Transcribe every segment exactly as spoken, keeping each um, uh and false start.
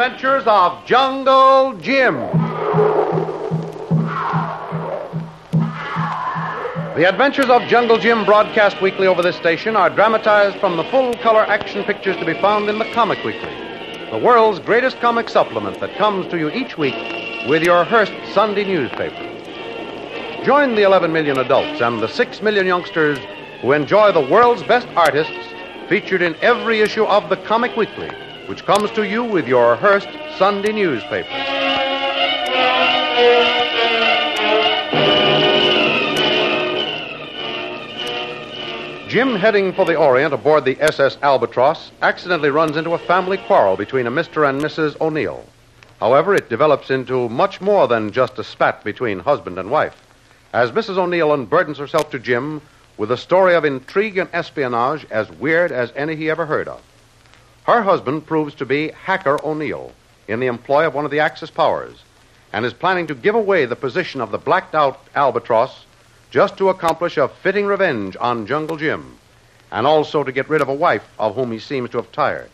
Adventures of Jungle Jim. The Adventures of Jungle Jim, broadcast weekly over this station, are dramatized from the full-color action pictures to be found in the Comic Weekly, the world's greatest comic supplement that comes to you each week with your Hearst Sunday newspaper. Join the eleven million adults and the six million youngsters who enjoy the world's best artists featured in every issue of the Comic Weekly, which comes to you with your Hearst Sunday newspaper. Jim, heading for the Orient aboard the S S Albatross, accidentally runs into a family quarrel between a Mister and Missus O'Neill. However, it develops into much more than just a spat between husband and wife, as Missus O'Neill unburdens herself to Jim with a story of intrigue and espionage as weird as any he ever heard of. Her husband proves to be Hacker O'Neill, in the employ of one of the Axis powers, and is planning to give away the position of the blacked-out Albatross just to accomplish a fitting revenge on Jungle Jim, and also to get rid of a wife of whom he seems to have tired.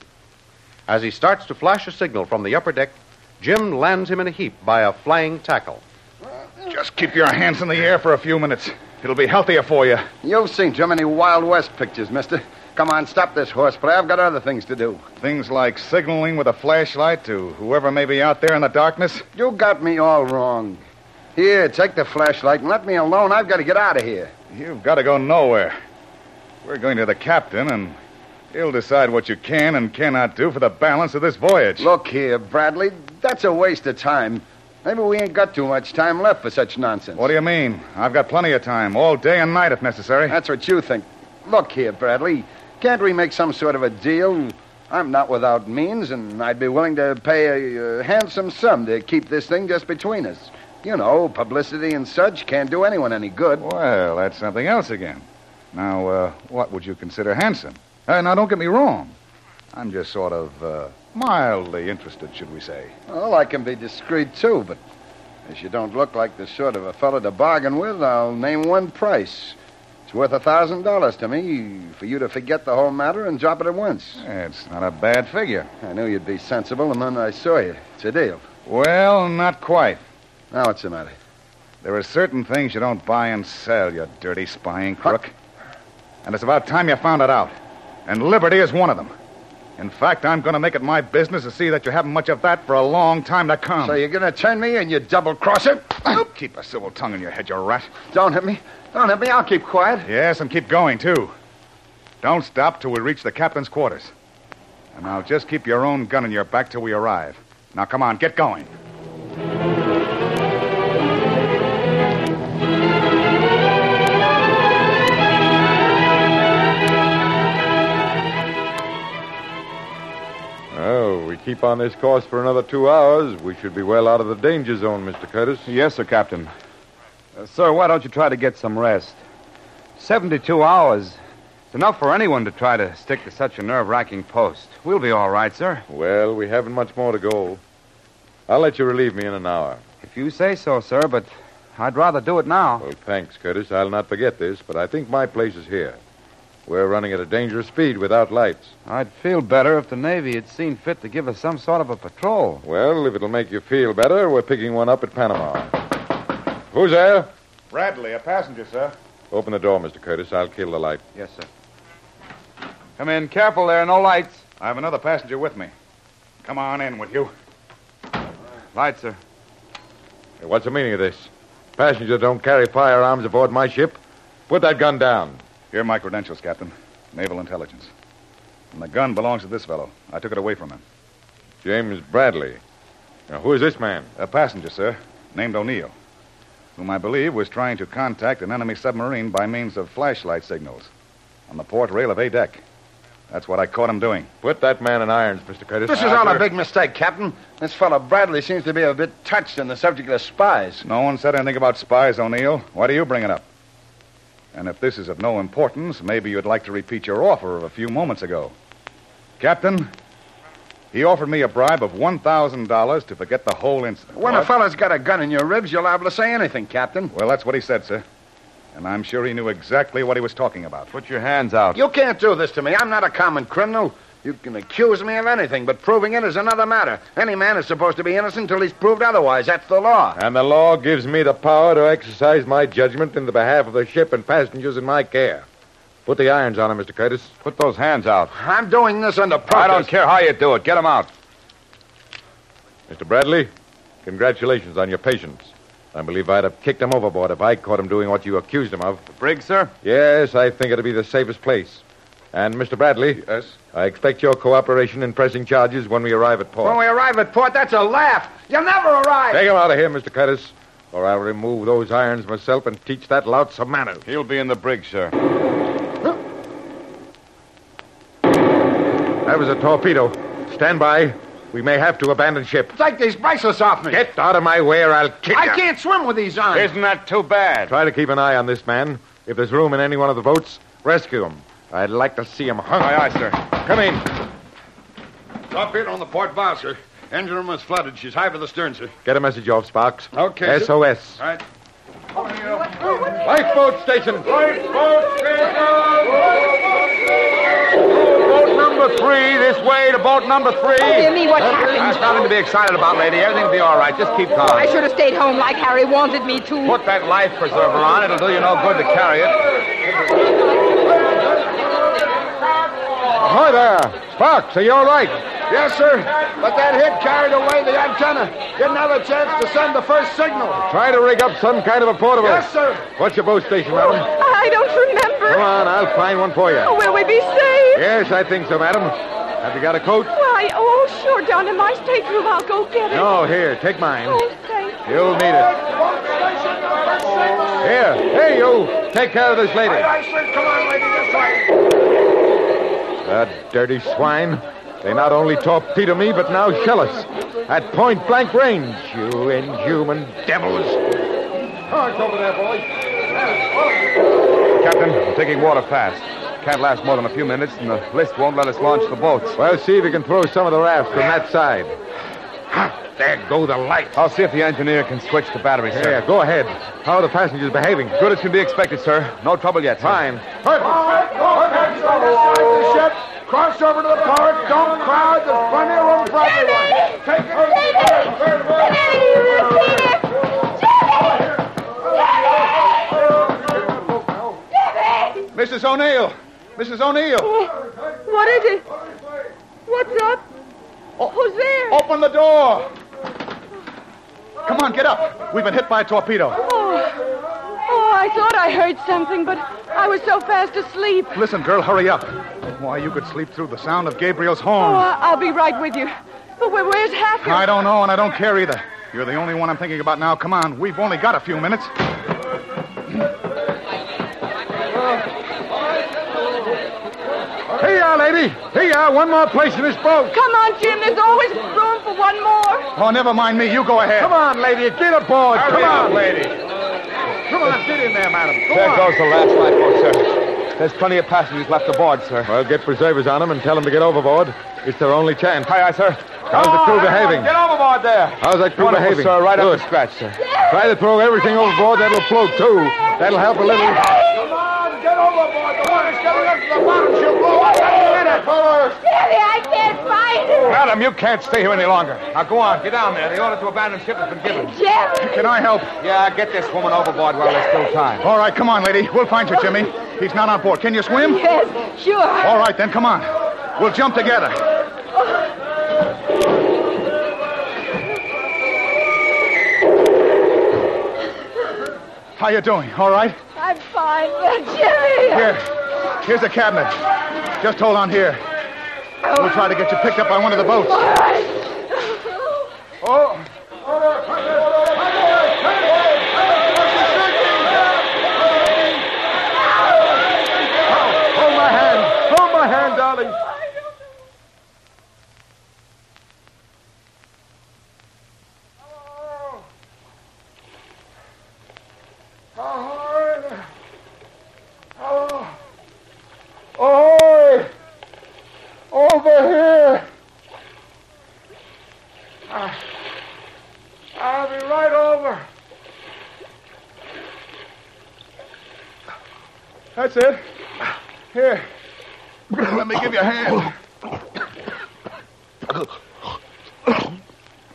As he starts to flash a signal from the upper deck, Jim lands him in a heap by a flying tackle. Just keep your hands in the air for a few minutes. It'll be healthier for you. You've seen too many Wild West pictures, mister. Come on, stop this horseplay. I've got other things to do. Things like signaling with a flashlight to whoever may be out there in the darkness? You got me all wrong. Here, take the flashlight and let me alone. I've got to get out of here. You've got to go nowhere. We're going to the captain, and he'll decide what you can and cannot do for the balance of this voyage. Look here, Bradley. That's a waste of time. Maybe we ain't got too much time left for such nonsense. What do you mean? I've got plenty of time, all day and night if necessary. That's what you think. Look here, Bradley. Can't we make some sort of a deal? I'm not without means, and I'd be willing to pay a, a handsome sum to keep this thing just between us. You know, publicity and such can't do anyone any good. Well, that's something else again. Now, uh, what would you consider handsome? Uh, now, don't get me wrong. I'm just sort of uh, mildly interested, should we say. Well, I can be discreet, too, but as you don't look like the sort of a fellow to bargain with, I'll name one price. It's worth a thousand dollars to me for you to forget the whole matter and drop it at once. It's not a bad figure. I knew you'd be sensible, and then I saw you. It's a deal. Well, not quite. Now what's the matter? There are certain things you don't buy and sell, you dirty spying crook. Huh? And it's about time you found it out. And liberty is one of them. In fact, I'm going to make it my business to see that you haven't much of that for a long time to come. So you're going to turn me and you double-crosser? Keep a civil tongue in your head, you rat. Don't hit me. Don't hit me. I'll keep quiet. Yes, and keep going, too. Don't stop till we reach the captain's quarters. And now just keep your own gun in your back till we arrive. Now, come on, get going. Oh, we keep on this course for another two hours. We should be well out of the danger zone, Mister Curtis. Yes, sir, Captain. Uh, sir, why don't you try to get some rest? Seventy-two hours. It's enough for anyone to try to stick to such a nerve-wracking post. We'll be all right, sir. Well, we haven't much more to go. I'll let you relieve me in an hour. If you say so, sir, but I'd rather do it now. Well, thanks, Curtis. I'll not forget this, but I think my place is here. We're running at a dangerous speed without lights. I'd feel better if the Navy had seen fit to give us some sort of a patrol. Well, if it'll make you feel better, we're picking one up at Panama. Who's there? Bradley, a passenger, sir. Open the door, Mister Curtis. I'll kill the light. Yes, sir. Come in. Careful there. No lights. I have another passenger with me. Come on in with you. Lights, sir. Hey, what's the meaning of this? Passengers don't carry firearms aboard my ship. Put that gun down. Here are my credentials, Captain. Naval Intelligence. And the gun belongs to this fellow. I took it away from him. James Bradley. Now, who is this man? A passenger, sir, named O'Neill, whom I believe was trying to contact an enemy submarine by means of flashlight signals on the port rail of A deck. That's what I caught him doing. Put that man in irons, Mister Curtis. This is all a big mistake, Captain. This fellow Bradley seems to be a bit touched on the subject of spies. No one said anything about spies, O'Neill. Why do you bring it up? And if this is of no importance, maybe you'd like to repeat your offer of a few moments ago. Captain, he offered me a bribe of one thousand dollars to forget the whole incident. When what? a fellow's got a gun in your ribs, you're liable to say anything, Captain. Well, that's what he said, sir. And I'm sure he knew exactly what he was talking about. Put your hands out. You can't do this to me. I'm not a common criminal. You can accuse me of anything, but proving it is another matter. Any man is supposed to be innocent until he's proved otherwise. That's the law. And the law gives me the power to exercise my judgment in the behalf of the ship and passengers in my care. Put the irons on him, Mister Curtis. Put those hands out. I'm doing this under protest. I don't care how you do it. Get them out. Mister Bradley, congratulations on your patience. I believe I'd have kicked him overboard if I caught him doing what you accused him of. The brig, sir? Yes, I think it'd be the safest place. And, Mister Bradley, Yes? I expect your cooperation in pressing charges when we arrive at port. When we arrive at port, that's a laugh. You'll never arrive. Take him out of here, Mister Curtis, or I'll remove those irons myself and teach that lout some manners. He'll be in the brig, sir. That was a torpedo. Stand by. We may have to abandon ship. Take these bracelets off me. Get out of my way or I'll kick I you. can't swim with these irons. Isn't that too bad? Try to keep an eye on this man. If there's room in any one of the boats, rescue him. I'd like to see him hung. Aye, aye, sir. Come in. Torpedo on the port bow, sir. Engine room is flooded. She's high for the stern, sir. Get a message off, Sparks. Okay, sir. S O S. All right. Lifeboat station. Lifeboat station. Boat number three. This way to boat number three. Oh, dear me, what happened? There's nothing to be excited about, lady. Everything will be all right. Just keep calm. I should have stayed home like Harry wanted me to. Put that life preserver on. It'll do you no good to carry it. Hi there. Sparks, are you all right? Yes, sir. But that hit carried away the antenna. Didn't have a chance to send the first signal. Try to rig up some kind of a portable. Yes, sir. What's your boat station, madam? I don't remember. Come on, I'll find one for you. Oh, will we be safe? Yes, I think so, madam. Have you got a coat? Why, oh, sure, down in my stateroom. I'll go get it. No, here, take mine. Oh, thank you. You'll need it. Here, hey, you. Take care of this lady. Aye, aye, sir. Come on, lady. This way. The dirty swine. They not only torpedo me, but now shell us. At point-blank range, you inhuman devils. Cards over there, boys. Captain, we're taking water fast. Can't last more than a few minutes, and the list won't let us launch the boats. Well, see if you can throw some of the rafts from that side. Ha! There go the lights. I'll see if the engineer can switch the battery, sir. Here, go ahead. How are the passengers behaving? Good as can be expected, sir. No trouble yet, sir. Fine. The ship. Cross over to the port. Don't crowd. There's plenty of room for everyone. Take it. Missus O'Neill! Missus O'Neill! What is it? What's up? Who's there? Open the door! Come on, get up. We've been hit by a torpedo. Oh. oh, I thought I heard something, but I was so fast asleep. Listen, girl, hurry up. Why, you could sleep through the sound of Gabriel's Oh, horn. I- I'll be right with you. But where, where's Hacker? I don't know, and I don't care either. You're the only one I'm thinking about now. Come on, we've only got a few minutes. Here you are, lady. Here you are. One more place in this boat. Come on, Jim. There's always room for one more. Oh, never mind me. You go ahead. Come on, lady. Get aboard. Hurry Come up, on. lady. Come on, get in there, madam. Go There on. goes the last lifeboat, sir. There's plenty of passengers left aboard, sir. Well, get preservers on them and tell them to get overboard. It's their only chance. Aye, aye, sir. How's the crew behaving? Get overboard there. How's that crew Wonderful, behaving? sir. Right up Good. to scratch, sir. Try to throw everything overboard. That'll float, too. That'll help a little. Come on, get overboard. The water's getting up to the bottom. She'll blow up any minute. Daddy, I can't find him. Madam, you can't stay here any longer. Now, go on. Get down there. The order to abandon ship has been given. Jim. Can I help? Yeah, get this woman overboard while there's still time. All right, come on, lady. We'll find you, Jimmy. He's not on board. Can you swim? Yes, sure. All right, then, come on. We'll jump together. How you doing? All right? I'm fine. Jimmy. Here. Here's the cabinet. Just hold on here. We'll try to get you picked up by one of the boats. All right. Oh. Hold my hand. Hold my hand, darling. Oh. Oh. Over here. Ah. I'll be right over. That's it. Here. Let me give you a hand.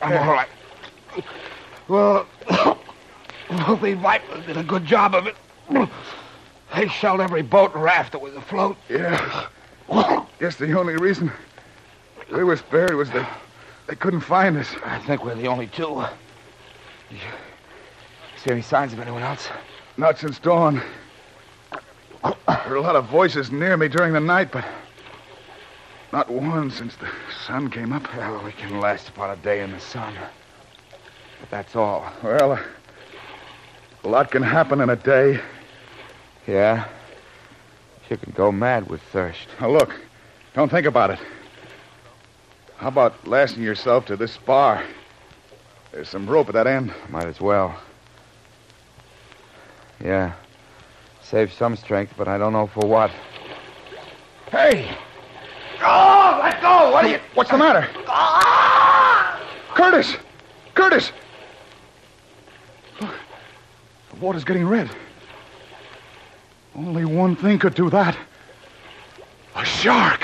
I'm all right. Well, well, the Vipers did a good job of it. They shelled every boat and raft that was afloat. Yeah. Guess the only reason we were spared was that they couldn't find us. I think we're the only two. You see any signs of anyone else? Not since dawn. Heard a lot of voices near me during the night, but not one since the sun came up. Well, we can last about a day in the sun. But that's all. Well, uh, a lot can happen in a day. Yeah? You can go mad with thirst. Now, look, don't think about it. How about lasting yourself to this bar? There's some rope at that end. Might as well. Yeah. Save some strength, but I don't know for what. Hey! Oh, let go! What are you... What's the matter? Curtis! Curtis! Look, the water's getting red. Only one thing could do that. A shark!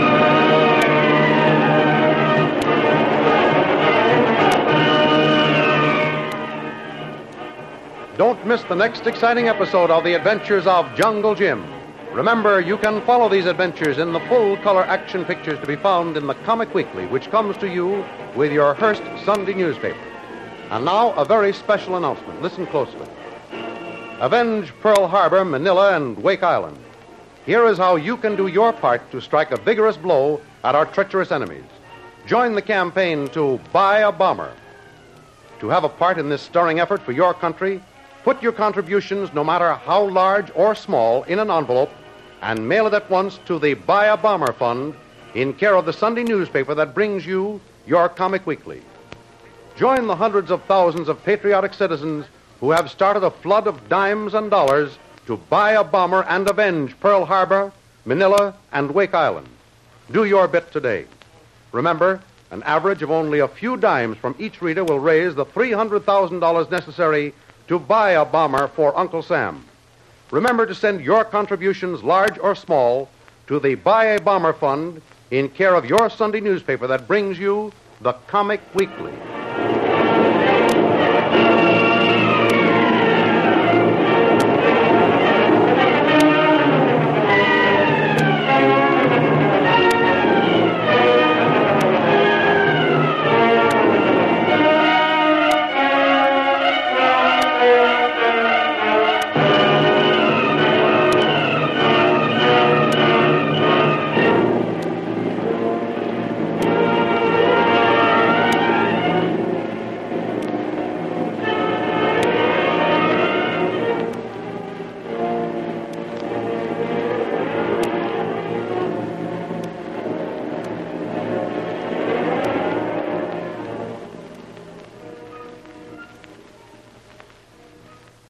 Don't miss the next exciting episode of The Adventures of Jungle Jim. Remember, you can follow these adventures in the full-color action pictures to be found in the Comic Weekly, which comes to you with your Hearst Sunday newspaper. And now, a very special announcement. Listen closely. Avenge Pearl Harbor, Manila, and Wake Island. Here is how you can do your part to strike a vigorous blow at our treacherous enemies. Join the campaign to Buy a Bomber. To have a part in this stirring effort for your country, put your contributions, no matter how large or small, in an envelope and mail it at once to the Buy a Bomber Fund in care of the Sunday newspaper that brings you your Comic Weekly. Join the hundreds of thousands of patriotic citizens who have started a flood of dimes and dollars to buy a bomber and avenge Pearl Harbor, Manila, and Wake Island. Do your bit today. Remember, an average of only a few dimes from each reader will raise the three hundred thousand dollars necessary to buy a bomber for Uncle Sam. Remember to send your contributions, large or small, to the Buy a Bomber Fund in care of your Sunday newspaper that brings you the Comic Weekly.